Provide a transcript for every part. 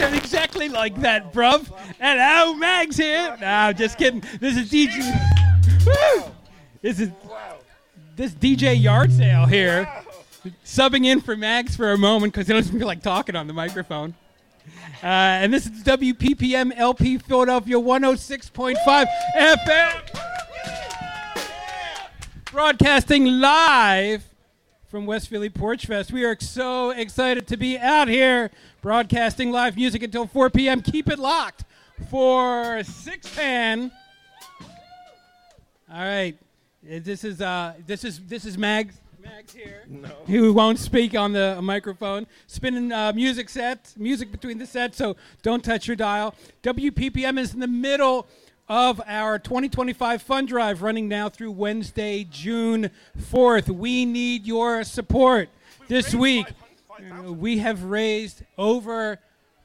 sound exactly like that, bruv. Hello, Mags here. No, just kidding. This is DJ. Woo! This DJ Yard Sale here, subbing in for Mags for a moment because he doesn't feel like talking on the microphone. And this is WPPM LP Philadelphia 106.5 FM. Broadcasting live from West Philly Porch Fest. We are so excited to be out here broadcasting live music until 4 p.m. Keep it locked for Six Pan. All right. This is Mags here, who won't speak on the microphone. Spinning music between the sets, so don't touch your dial. WPPM is in the middle of our 2025 fund drive, running now through Wednesday, June 4th. We need your support this week. We have raised over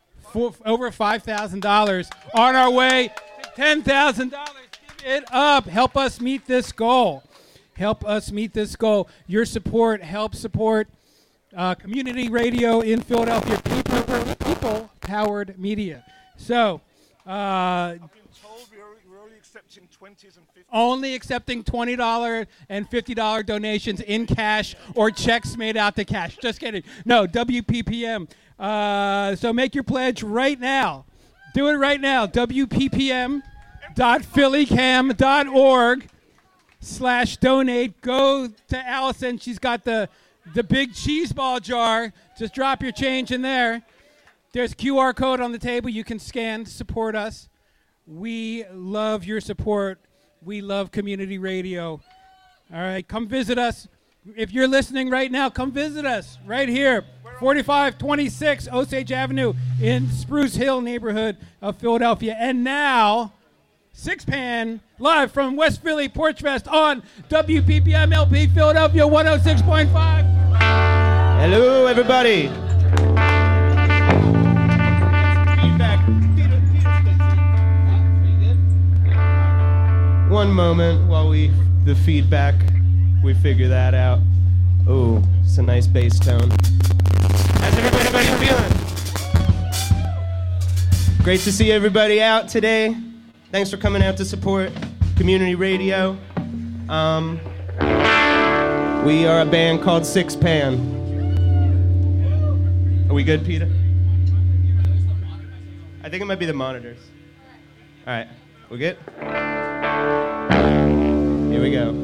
$5,000 on our way to $10,000. Give it up. Help us meet this goal. Your support helps support community radio in Philadelphia, people-powered media. So, I've been told we're only accepting 20s and 50s. Only accepting $20 and $50 donations in cash or checks made out to cash. Just kidding. No, WPPM. So make your pledge right now. Do it right now. WPPM.phillycam.org/donate. Go to Allison. She's got the big cheese ball jar. Just drop your change in there. There's a QR code on the table you can scan to support us. We love your support. We love community radio. All right, come visit us. If you're listening right now, come visit us right here, 4526 Osage Avenue in Spruce Hill neighborhood of Philadelphia. And now, Six Pan, live from West Philly Porch Fest on WPPM LP Philadelphia 106.5. Hello, everybody. One moment while the feedback, we figure that out. Oh, it's a nice bass tone. How's everybody feeling? Great to see everybody out today. Thanks for coming out to support community radio. We are a band called Six Pan. Are we good, Peter? I think it might be the monitors. All right, we good? Here we go.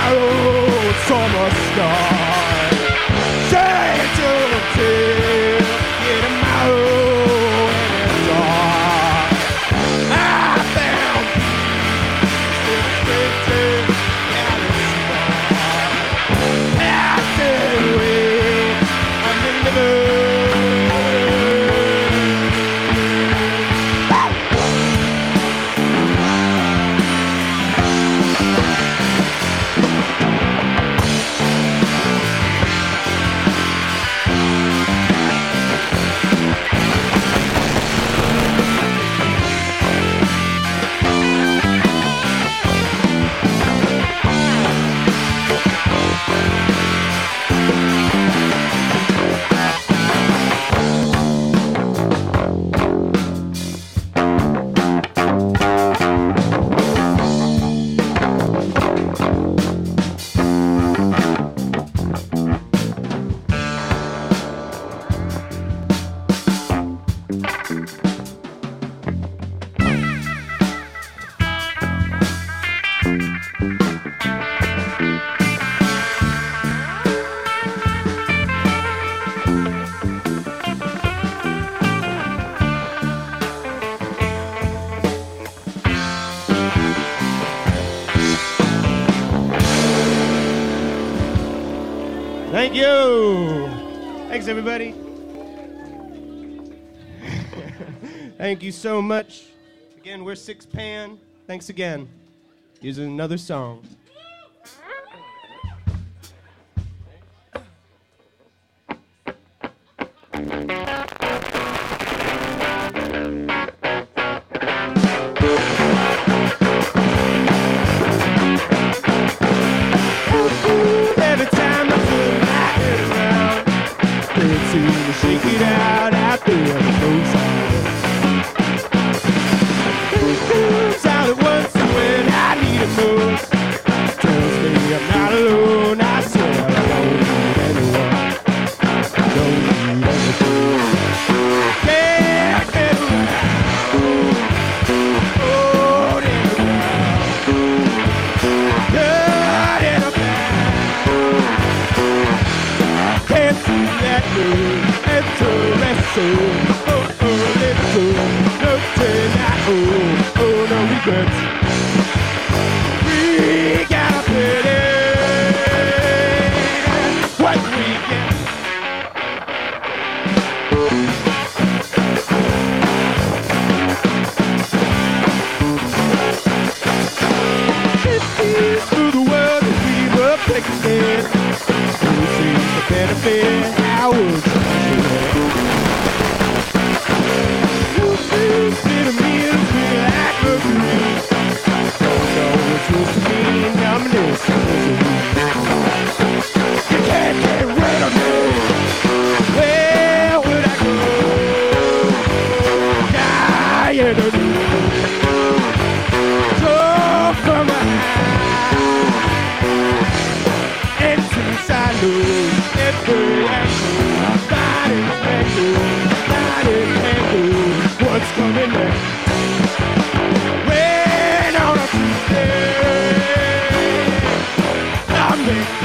old summer star. Say to the tail, get him out when it's dark. I found peace in a picture and a smile. Passing away, I'm delivered. Thank you. Thanks, everybody. Thank you so much. Again, we're Six Pan. Thanks again. Here's another song. Every time I put my head around, can't seem to shake it out there. All at once when I need it most, tells me I'm not alone. I swear I don't need anyone. I don't need anything. Can't get around. Oh, get around. Good in a bad. Can't see that move. Interesting. Oh, little. No tonight. Oh, no regrets. We gotta put in what we get. Fifties through the world that we were picking. Who seems to benefit? How would you measure it? Who seems to me as we like a green? Don't know what's supposed to mean. Numbness. You can't get rid of me. Where would I go? Dying to do. So from my high into silence, every angle, body angle, what's coming next? When on a Tuesday, I'm making.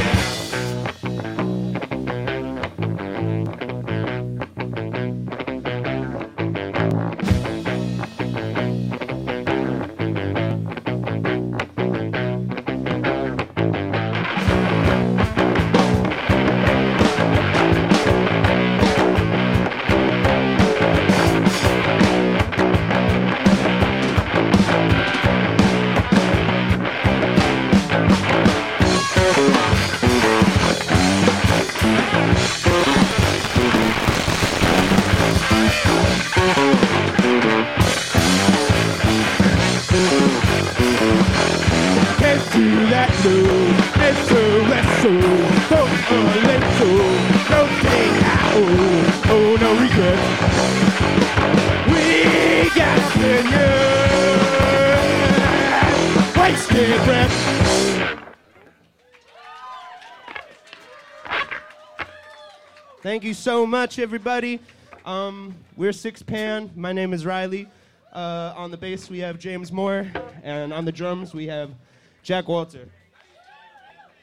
Thank you so much, everybody. We're Six Pan. My name is Riley. On the bass, we have James Moore. And on the drums, we have Jack Walter.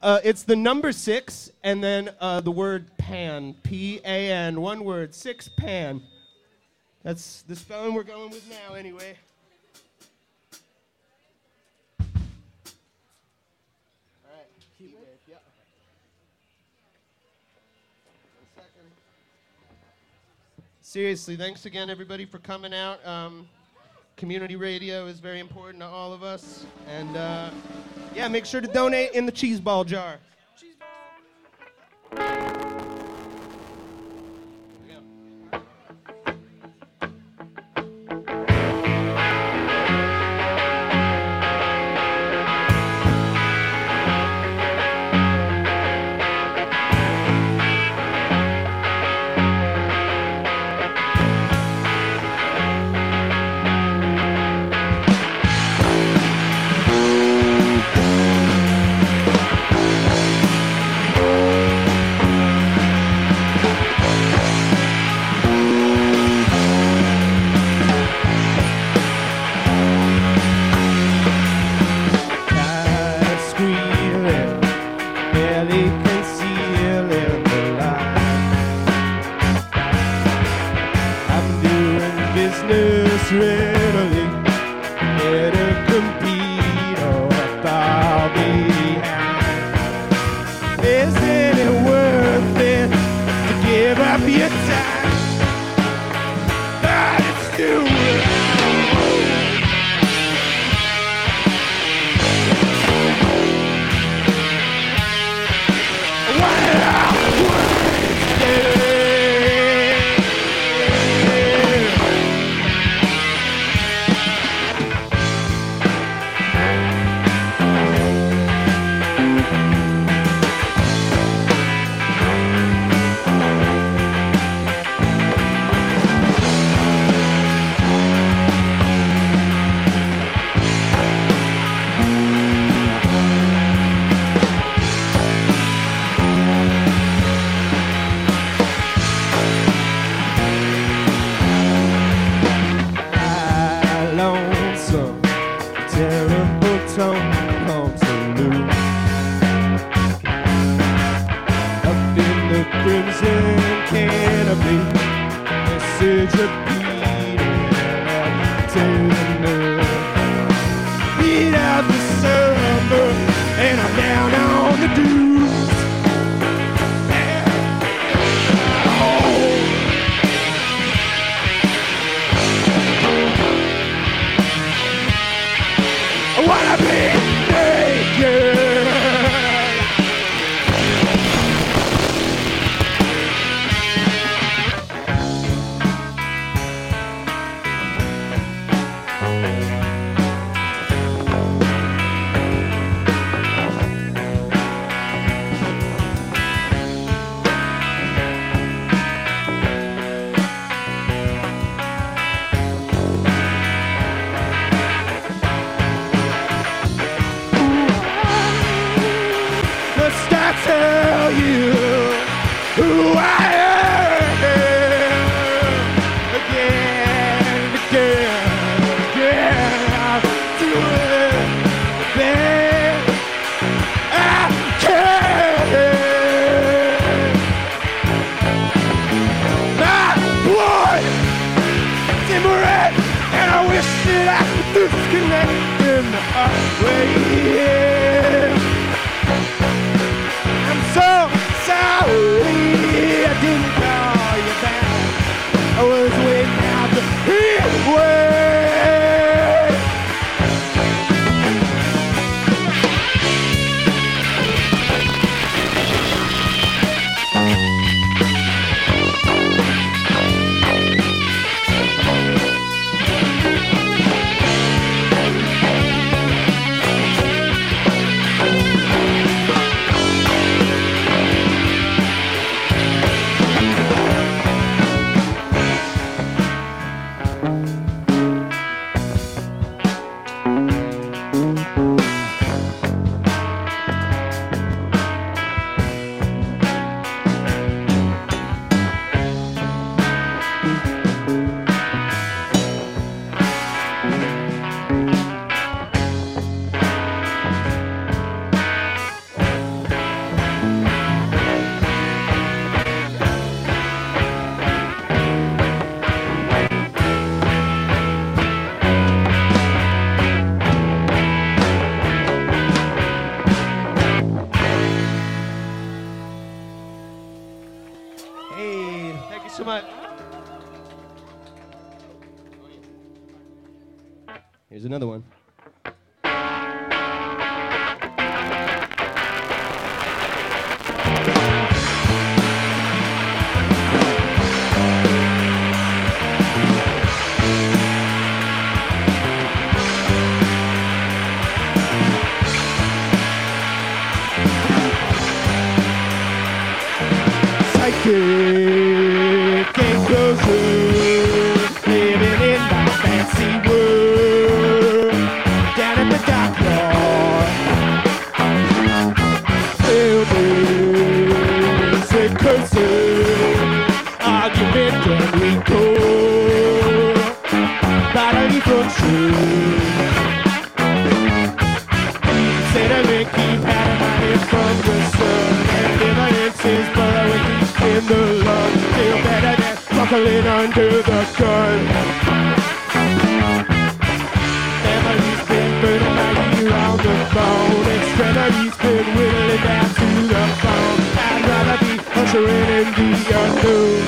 It's the number 6 and then the word pan. P-A-N. One word. 6 pan. That's the spelling we're going with now anyway. All right. Keep it. Yeah. 1 second. Seriously, thanks again, everybody, for coming out. Community radio is very important to all of us. And, yeah, make sure to donate in the cheese ball jar. Here's another one. Psychic and closer, living in my fancy world, down at the dockyard. Buildings and curses, argument and recall, bodily function. Sentiment keep having my head from the sun, and evidences burrowing in the lungs, feel better than buckling under the gun. Memories been burning my ear on the phone, extremities been whittling down to the bone. I'd rather be ushering in the unknown.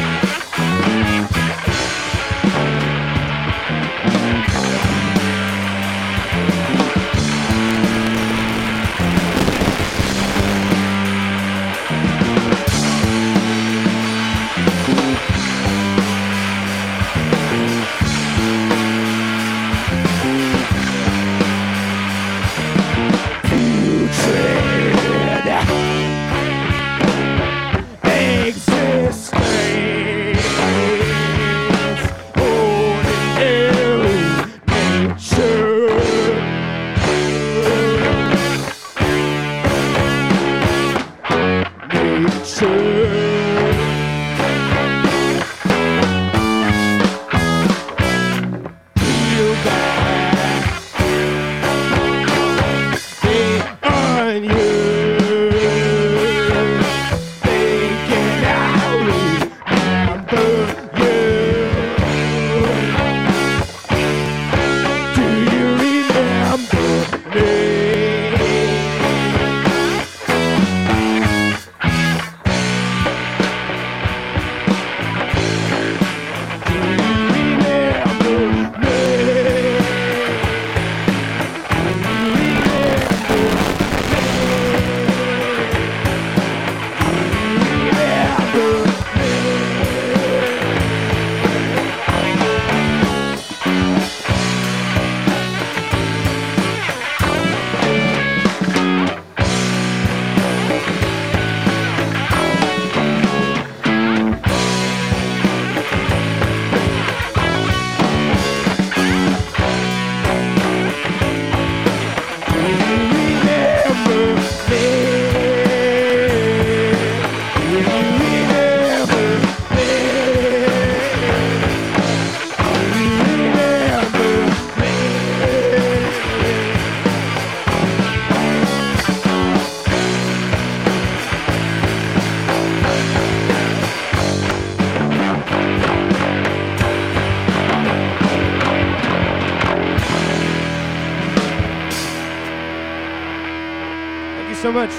So much.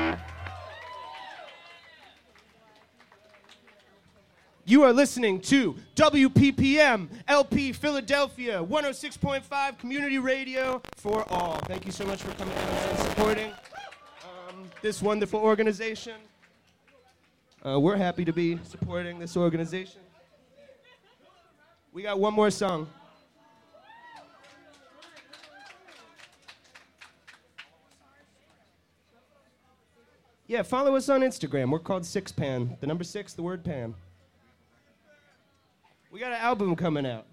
You are listening to WPPM LP Philadelphia 106.5 Community Radio for all. Thank you so much for coming out and supporting this wonderful organization. We're happy to be supporting this organization. We got one more song. Yeah, follow us on Instagram. We're called Sixpan. The number 6, the word pan. We got an album coming out.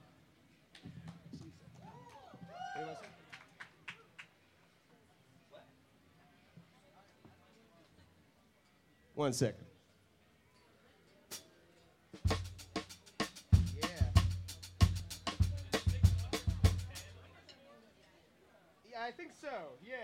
One second. Yeah. Yeah, I think so. Yeah.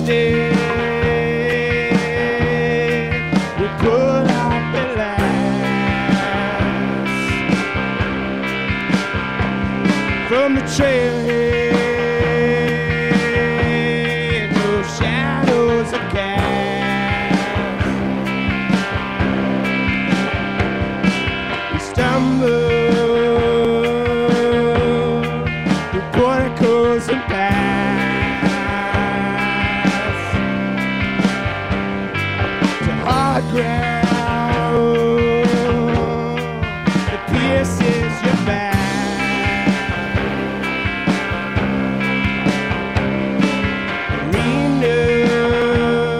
stay. We put out the last from the trailhead. No shadows of cast. We stumble through porticos and paths to hard ground that pierces your back. We know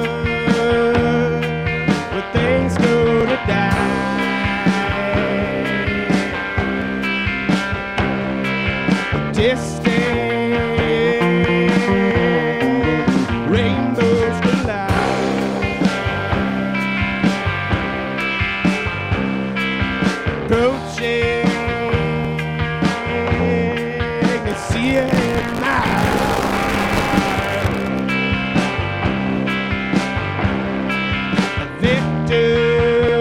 when things go to die. Distant rainbows collide, approaching the sea at night. A victor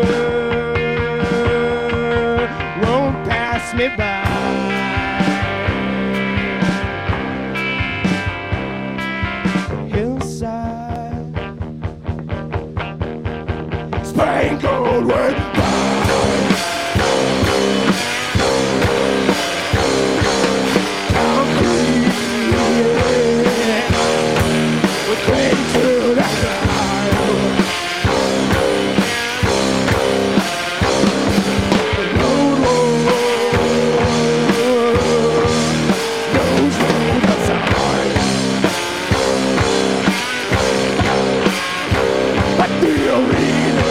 won't pass me by. Hillside, sprinkled with concrete, we're going to the cloud. The road knows road outside. But the arena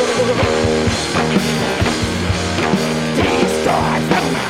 destroys the mind.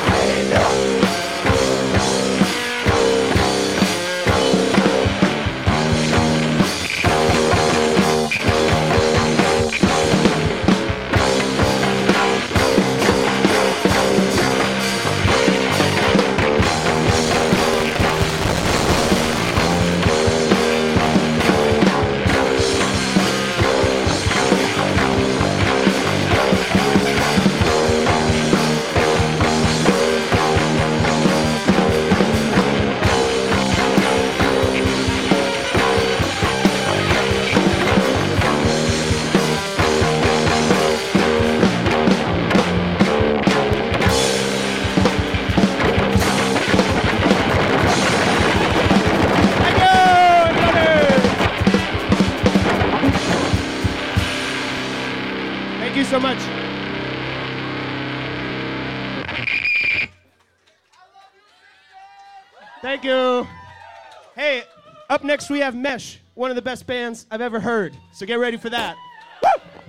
Thank you so much. Thank you. Hey, up next we have Mesh, one of the best bands I've ever heard. So get ready for that. Woo!